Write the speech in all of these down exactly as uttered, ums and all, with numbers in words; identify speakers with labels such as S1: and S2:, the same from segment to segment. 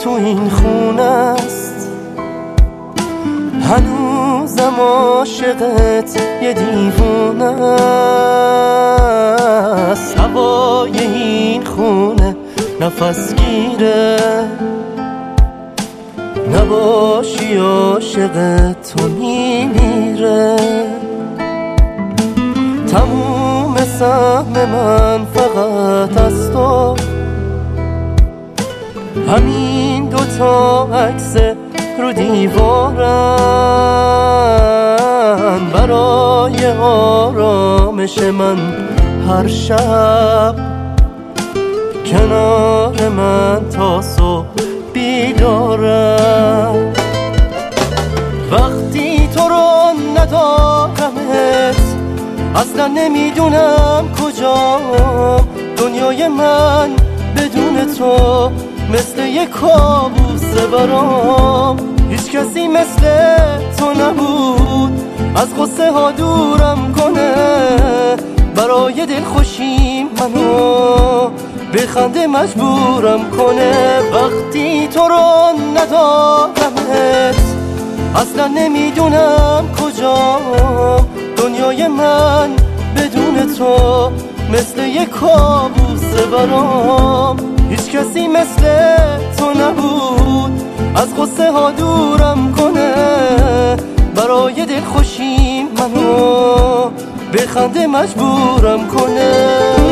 S1: تو این خونه است، هنوزم عاشقت یه دیوونه است. هوای این خونه نفس گیره، نباشی عاشقت تو میمیره. تموم سهم من فقط از تو، همین دوتا عکس رو دیوارن. برای آرامش من هر شب کنار من تا صبح بیدارم. وقتی تو رو ندارمت اصلا نمیدونم کجام. دنیای من بدون تو مثل یک کابوسه برام. هیچ کسی مثل تو نبود از غصه ها دورم کنه. برای دل خوشیم منو به خنده مجبورم کنه. وقتی تو رو ندارمت اصلا نمیدونم کجام. دنیای من بدون تو مثل یک کابوسه برام. هیچ کسی مثل تو نبود از غصه ها دورم کنه. برای دل خوشیم منو به خنده مجبورم کنه.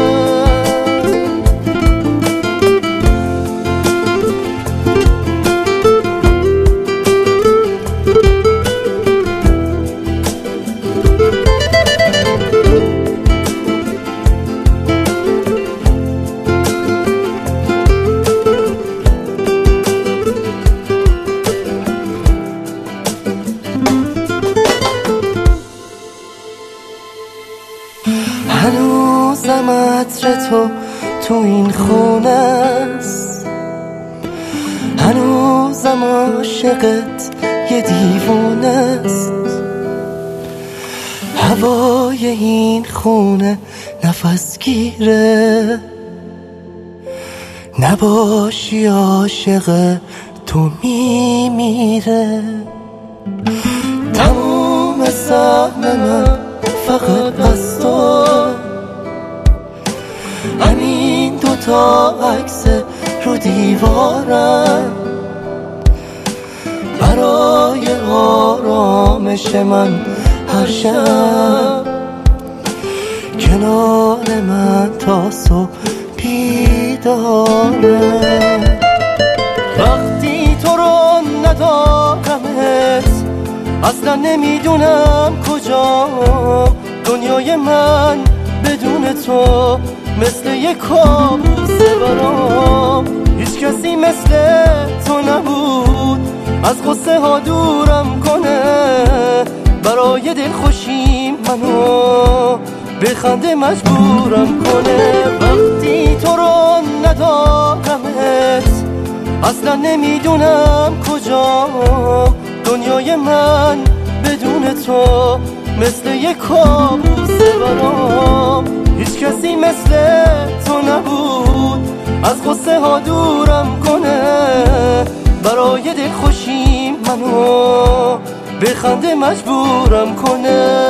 S1: هنوزم عطر تو تو این خونه است، هنوزم عاشقت یه دیوونه است. هوای این خونه نفس گیره، نباشی عاشق تو میمیره. تموم سهم من فقط از تو، همین دوتا عکس رو دیوارم. برای آرامش من هر شب کنار من تا صبح بیدارم. وقتی تو رو ندارمت اصلا نمیدونم کجام. دنیای من بدون تو مثل یک کابوسه برام. هیچ کسی مثل تو نبود از غصه ها دورم کنه. برای دل خوشیم منو به خنده مجبورم کنه. وقتی تو رو ندارمت اصلا نمیدونم کجام. دنیای من بدون تو مثل یک کابوسه برام. هیچ کسی مثل تو نبود از غصه ها دورم کنه. برای دل خوشیم منو به خنده مجبورم کنه.